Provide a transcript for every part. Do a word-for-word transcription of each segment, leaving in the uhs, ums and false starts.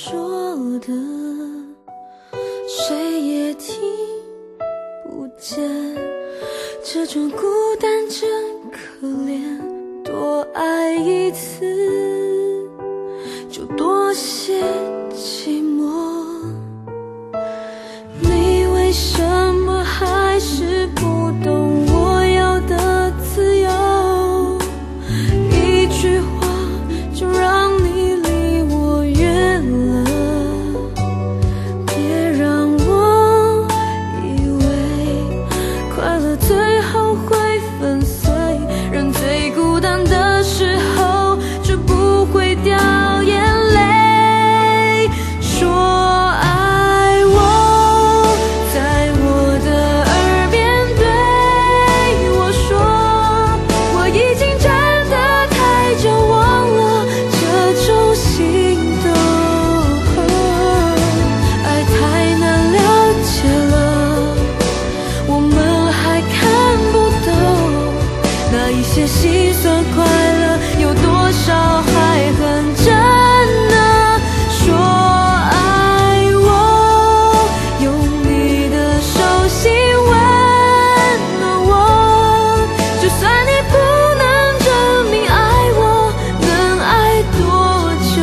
说的，谁也听不见。这种孤单真可怜，多爱一次就多些寂寞。你为什么还是不懂我要的自由？一句话就让你离我远了，别让我以为快乐最后会粉碎。人最孤单的时候就不会掉眼泪。说爱我，在我的耳边对我说，我已经真的太久忘了这种心动。爱太难了解了，我们还看不懂那一些心酸快乐有多少还很真呢。说爱我，用你的手心温暖我，就算你不能证明爱我能爱多久。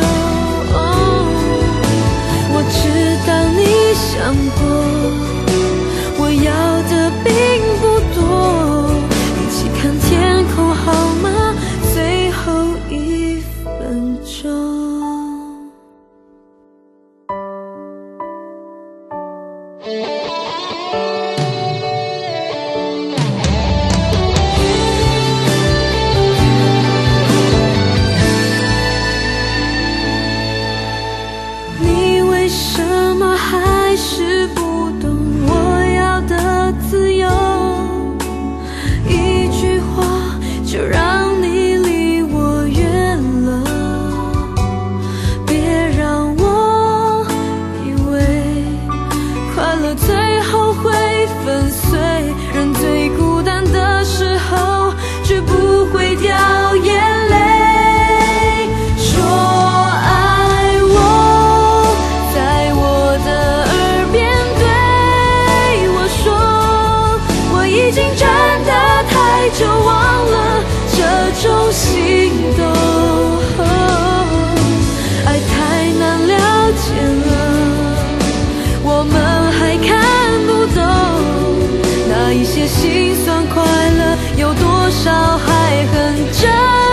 我知道你想过，我要的并不多，一起看天空好吗？最后一分钟。你为什么还是不懂我要的自由？一句话就让你离我远了，别让我以为快乐最后会粉碎。人最孤单的时候绝不会掉眼泪。说爱我，在我的耳边对我说，我已经真的太久忘了这种心动。爱太难了解了，我们还看不懂那一些心酸快乐有多少还很真。